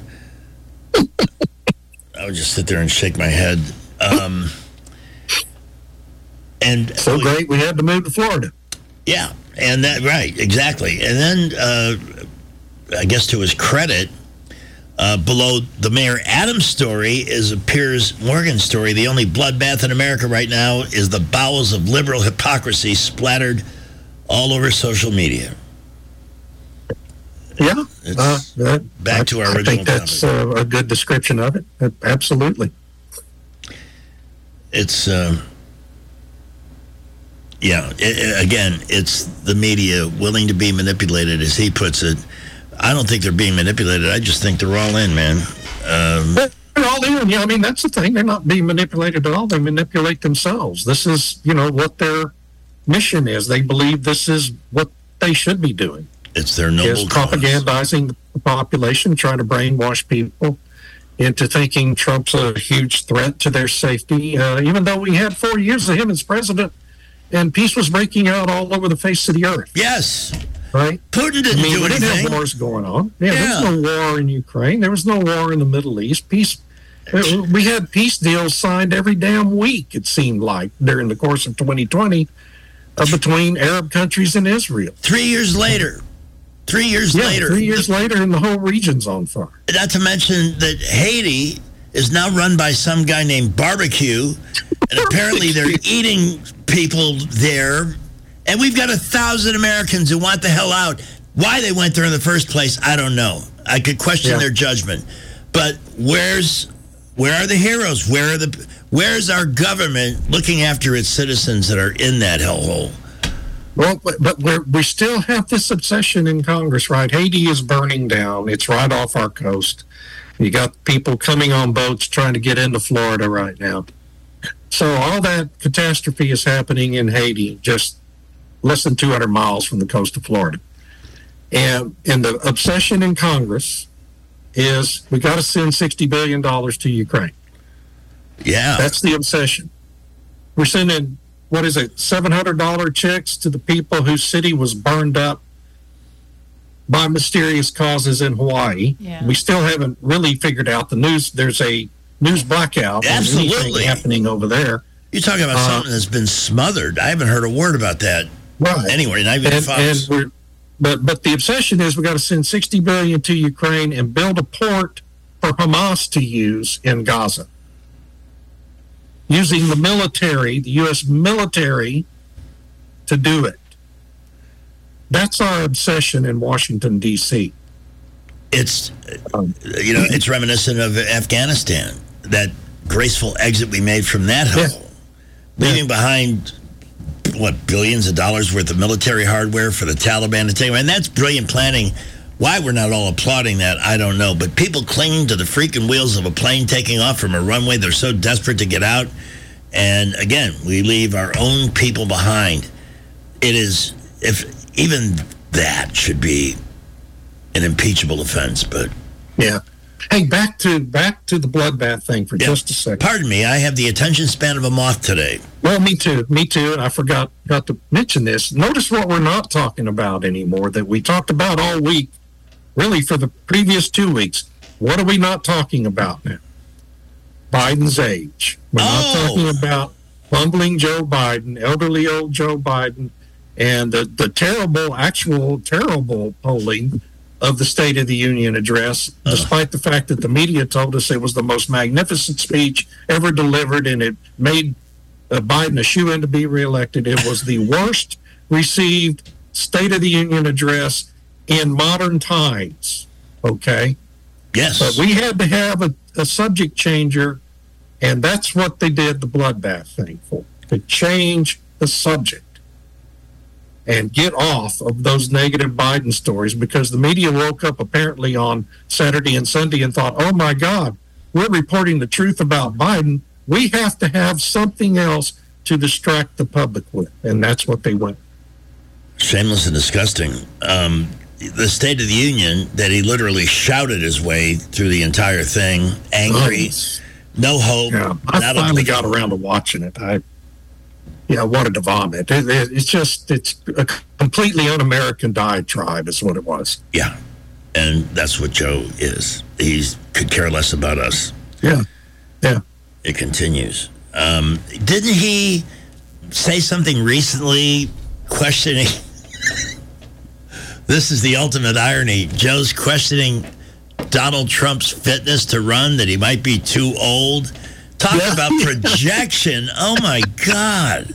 I would just sit there and shake my head. Um, and so great we had to move to Florida. Yeah, and that, right, exactly. And then uh, I guess to his credit, uh, below the Mayor Adams story is a Piers Morgan story. The only bloodbath in America right now is the bowels of liberal hypocrisy splattered all over social media. Yeah, uh, that, back I, to our I original think that's uh, a good description of it. Uh, absolutely. It's, um, yeah, it, it, again, it's the media willing to be manipulated, as he puts it. I don't think they're being manipulated. I just think they're all in, man. Um, they're all in. Yeah, I mean, that's the thing. They're not being manipulated at all. They manipulate themselves. This is, you know, what their mission is. They believe this is what they should be doing. It's their noble is propagandizing the population, trying to brainwash people into thinking Trump's a huge threat to their safety. Uh, even though we had four years of him as president, and peace was breaking out all over the face of the earth. Yes, right. Putin didn't I mean, do we anything. didn't have wars going on. Yeah, Yeah. there was no war in Ukraine. There was no war in the Middle East. Peace. We had peace deals signed every damn week. It seemed like during the course of twenty twenty uh, between Arab countries and Israel. Three years later. Three years yeah, later. Three years later, and the whole region's on fire. Not to mention that Haiti is now run by some guy named Barbecue, and apparently they're eating people there. And we've got a thousand Americans who want the hell out. Why they went there in the first place, I don't know. I could question Yeah. their judgment. But where's where are the heroes? Where are the where's our government looking after its citizens that are in that hellhole? Well, but, but we're, we still have this obsession in Congress, right? Haiti is burning down. It's right off our coast. You got people coming on boats trying to get into Florida right now. So all that catastrophe is happening in Haiti, just less than two hundred miles from the coast of Florida. And, and the obsession in Congress is we got to send sixty billion dollars to Ukraine. Yeah. That's the obsession. We're sending, what is it, seven hundred dollars checks to the people whose city was burned up by mysterious causes in Hawaii. Yeah. We still haven't really figured out the news. There's a news blackout on anything Absolutely. happening over there. You're talking about Uh, something that's been smothered. I haven't heard a word about that. Right. Anyway, not even and, Fox. and we're, but but the obsession is we got to send sixty billion dollars to Ukraine and build a port for Hamas to use in Gaza, using the military, the U S military, to do it. That's our obsession in Washington, D C. It's, you know, it's reminiscent of Afghanistan, that graceful exit we made from that hole, leaving behind, what, billions of dollars worth of military hardware for the Taliban to take. And that's brilliant planning. Why we're not all applauding that, I don't know. But people clinging to the freaking wheels of a plane taking off from a runway, they're so desperate to get out. And again, we leave our own people behind. It is, if even that should be an impeachable offense, but yeah. Hey, back to back to the bloodbath thing for Yeah. just a second. Pardon me, I have the attention span of a moth today. Well, me too. Me too. And I forgot got to mention this. Notice what we're not talking about anymore that we talked about all week, really for the previous two weeks. What are we not talking about now? Biden's age. We're not talking about bumbling Joe Biden, elderly old Joe Biden, and the, the terrible, actual terrible polling of the State of the Union address, despite the fact that the media told us it was the most magnificent speech ever delivered and it made uh, Biden a shoo-in to be reelected. It was the worst received State of the Union address in modern times, okay? Yes. But we had to have a, a subject changer, and that's what they did the bloodbath thing for, to change the subject and get off of those negative Biden stories, because the media woke up apparently on Saturday and Sunday and thought, oh my God, we're reporting the truth about Biden. We have to have something else to distract the public with. And that's what they went. Shameless and disgusting. Um, the State of the Union that he literally shouted his way through the entire thing, angry, no hope. Yeah, I not finally a- got around to watching it. I, yeah, I wanted to vomit. It, it, it's just, it's a completely un-American diatribe is what it was. Yeah, and that's what Joe is. He could care less about us. Yeah, yeah. It continues. Um, didn't he say something recently questioning This is the ultimate irony. Joe's questioning Donald Trump's fitness to run, that he might be too old. Talk Yeah. about projection. Oh, my God.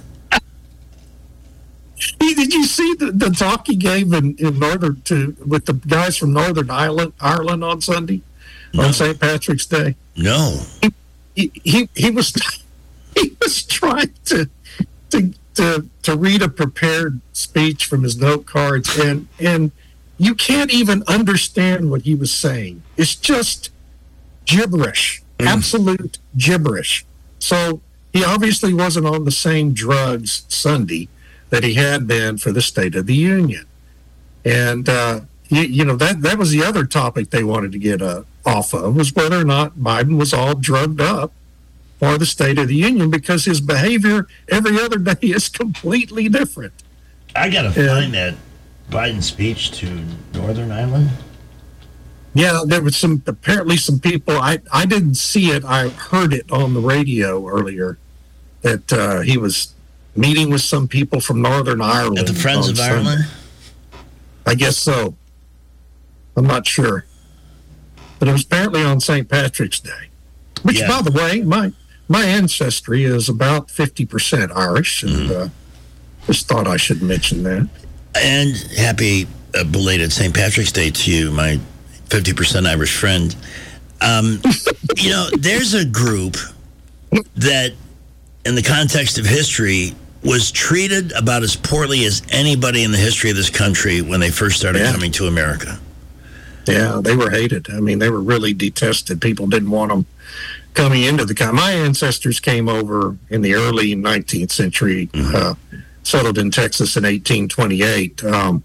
Hey, did you see the, the talk he gave in, in Northern to with the guys from Northern Ireland, Ireland on Sunday, No. on Saint Patrick's Day? No. He, he he was he was trying to to to to read a prepared speech from his note cards, and and you can't even understand what he was saying. It's just gibberish, absolute gibberish. So he obviously wasn't on the same drugs Sunday that he had been for the State of the Union. And, uh, you, you know, that, that was the other topic they wanted to get uh, off of, was whether or not Biden was all drugged up for the State of the Union, because his behavior every other day is completely different. I got to find that Biden speech to Northern Ireland. Yeah, there was some, apparently some people, I, I didn't see it, I heard it on the radio earlier, that uh, he was meeting with some people from Northern Ireland. At the Friends on of Sunday. Ireland? I guess so. I'm not sure. But it was apparently on Saint Patrick's Day. Which, Yeah. by the way, my my ancestry is about fifty percent Irish, and uh, just thought I should mention that. And happy uh, belated Saint Patrick's Day to you, my fifty percent Irish friend. Um, you know, there's a group that, in the context of history, was treated about as poorly as anybody in the history of this country when they first started Yeah. coming to America. Yeah, they were hated. I mean, they were really detested. People didn't want them coming into the country. My ancestors came over in the early nineteenth century, Mm-hmm. uh, settled in Texas in eighteen twenty-eight. Um,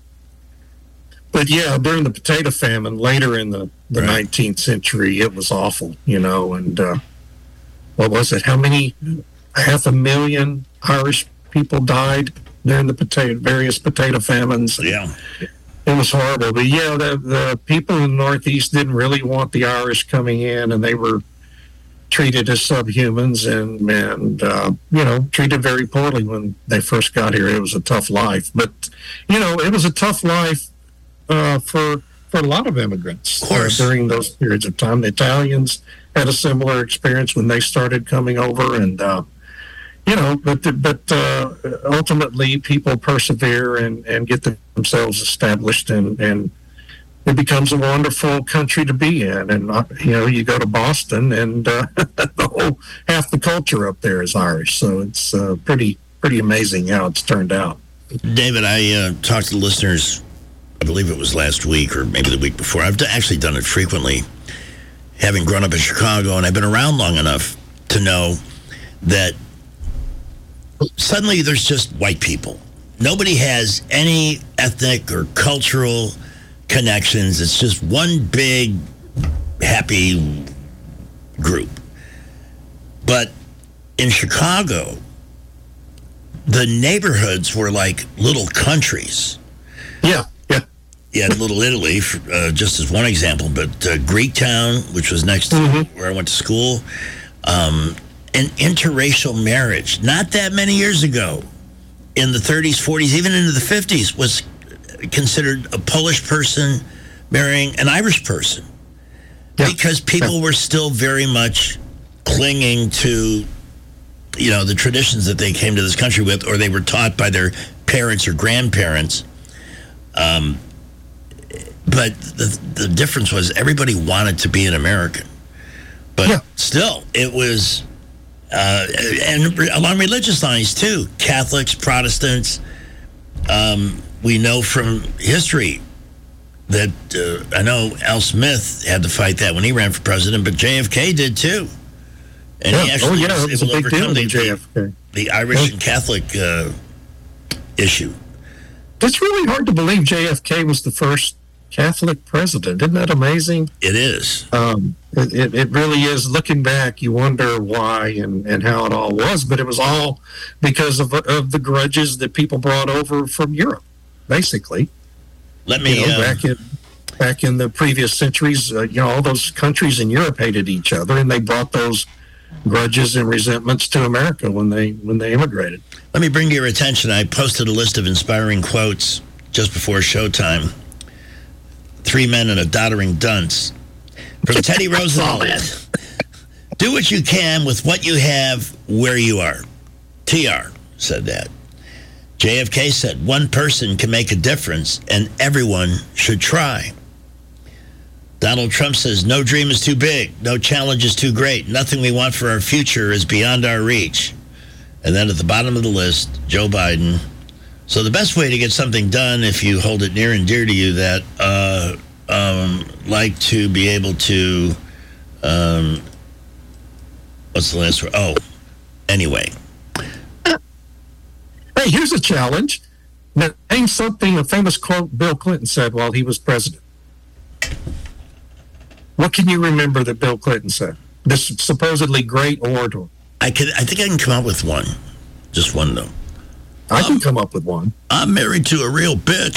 but yeah, during the potato famine later in the, the Right. nineteenth century, it was awful, you know. And uh, what was it? How many? Half a million Irish people died during the potato various potato famines. Yeah. It was horrible. But yeah, the, the people in the Northeast didn't really want the Irish coming in, and they were treated as subhumans and, and uh, you know, treated very poorly when they first got here. It was a tough life. But, you know, it was a tough life uh, for, for a lot of immigrants Of course. uh, during those periods of time. The Italians had a similar experience when they started coming over, and, uh, you know, but but uh, ultimately people persevere and, and get themselves established, and, and it becomes a wonderful country to be in. And, uh, you know, you go to Boston and uh, the whole, half the culture up there is Irish. So it's uh, pretty, pretty amazing how it's turned out. David, I uh, talked to listeners, I believe it was last week or maybe the week before. I've d- actually done it frequently, having grown up in Chicago, and I've been around long enough to know that suddenly there's just white people. Nobody has any ethnic or cultural connections. It's just one big happy group. But in Chicago, the neighborhoods were like little countries. Yeah, yeah. You had Little Italy, uh, just as one example, but uh, Greektown, which was next to Mm-hmm. where I went to school, um, and interracial marriage, not that many years ago, in the thirties, forties, even into the fifties, was considered a Polish person marrying an Irish person. Yeah. Because people Yeah. were still very much clinging to, you know, the traditions that they came to this country with, or they were taught by their parents or grandparents. Um, but the the difference was everybody wanted to be an American. But Yeah. still, it was, uh, and along religious lines too, Catholics, Protestants. Um, we know from history that, uh, I know Al Smith had to fight that when he ran for president, but J F K did too. And he Yeah. actually Oh, yeah, was it was a able to big deal overcome the, in J F K. the Irish Yeah. and Catholic uh, issue. It's really hard to believe J F K was the first Catholic president. Isn't that amazing? It is. Um, it, it, it really is. Looking back, you wonder why and, and how it all was, but it was all because of, of the grudges that people brought over from Europe, basically. Let me, you know, uh, back in back in the previous centuries, uh, you know, all those countries in Europe hated each other, and they brought those grudges and resentments to America when they when they immigrated. Let me bring to your attention, I posted a list of inspiring quotes just before showtime Three Men and a Doddering Dunce. From Teddy Roosevelt. Do what you can with what you have where you are. T R said that. J F K said, one person can make a difference and everyone should try. Donald Trump says, no dream is too big. No challenge is too great. Nothing we want for our future is beyond our reach. And then at the bottom of the list, Joe Biden. So the best way to get something done, if you hold it near and dear to you, that uh, um, like to be able to, um, what's the last word? Oh, anyway. Hey, here's a challenge. Now, name something, a famous quote Bill Clinton said while he was president. What can you remember that Bill Clinton said? This supposedly great orator. I can. I think I can come up with one. Just one, though. I can um, come up with one. I'm married to a real bitch.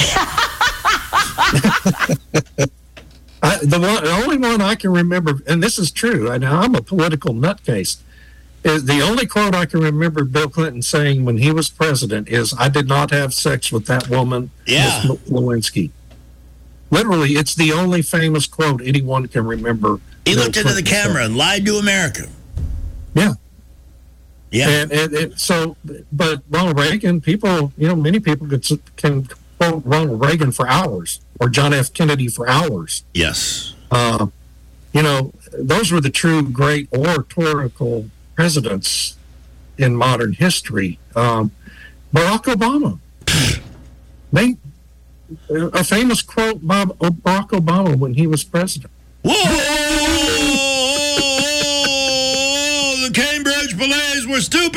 I, the, one, the only one I can remember, and this is true, and I'm a political nutcase, is the only quote I can remember Bill Clinton saying when he was president is, I did not have sex with that woman, yeah. Miss Lewinsky. Literally, it's the only famous quote anyone can remember. He Bill looked Clinton into the camera said. and lied to America. Yeah. Yeah. And, and, and so, but Ronald Reagan, people, you know, many people could, can quote Ronald Reagan for hours or John F. Kennedy for hours. Yes. Uh, you know, those were the true great oratorical presidents in modern history. Um, Barack Obama. they, a famous quote by Barack Obama when he was president. Whoa! The Cambridge police were stupid!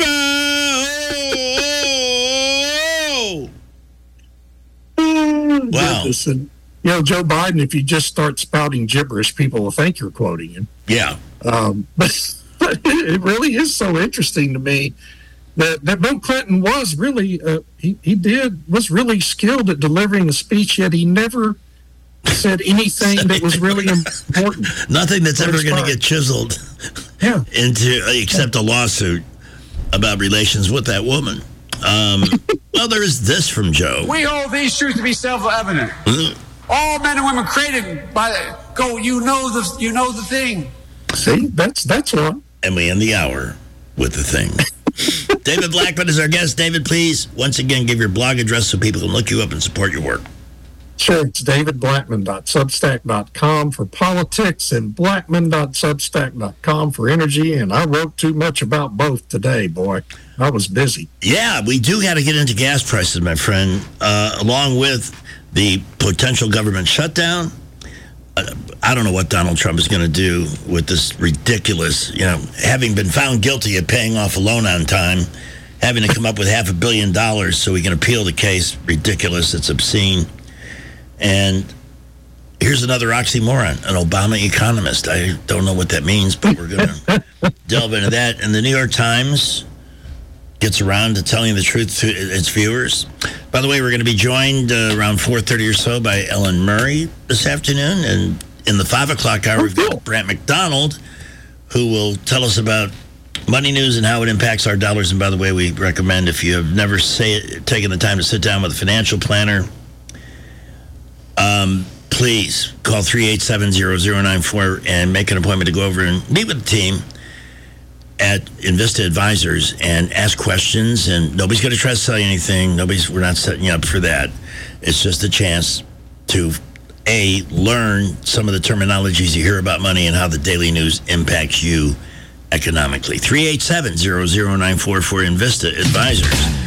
Oh! Wow. And, you know, Joe Biden, if you just start spouting gibberish, people will think you're quoting him. Yeah. Um, but, but it really is so interesting to me that, that Bill Clinton was really, uh, he, he did, was really skilled at delivering a speech, yet he never said anything that was really important. Nothing that's ever going to get chiseled yeah. into, except a lawsuit about relations with that woman. Um, well, there is this from Joe. We hold these truths to be self-evident. Mm-hmm. All men and women created by the, go, you know the, you know the thing. See, that's, that's one. And we end the hour with the thing. David Blackman is our guest. David, please, once again, give your blog address so people can look you up and support your work. Sure, it's david blackman dot substack dot com for politics and blackman dot substack dot com for energy, and I wrote too much about both today, boy. I was busy. Yeah, we do got to get into gas prices, my friend, uh, along with the potential government shutdown. Uh, I don't know what Donald Trump is going to do with this ridiculous, you know, having been found guilty of paying off a loan on time, having to come up with half a billion dollars so he can appeal the case. Ridiculous. It's obscene. And here's another oxymoron, an Obama economist. I don't know what that means, but we're going to delve into that. And the New York Times gets around to telling the truth to its viewers. By the way, we're going to be joined uh, around four thirty or so by Ellen Murray this afternoon. And in the five o'clock hour, we've got Brant McDonald, who will tell us about money news and how it impacts our dollars. And by the way, we recommend, if you have never say, taken the time to sit down with a financial planner, Um, please call three eight seven, zero zero nine four and make an appointment to go over and meet with the team at Invista Advisors and ask questions. And nobody's going to try to sell you anything. Nobody's, we're not setting you up for that. It's just a chance to, A, learn some of the terminologies you hear about money and how the daily news impacts you economically. three eight seven, zero zero nine four for Invista Advisors.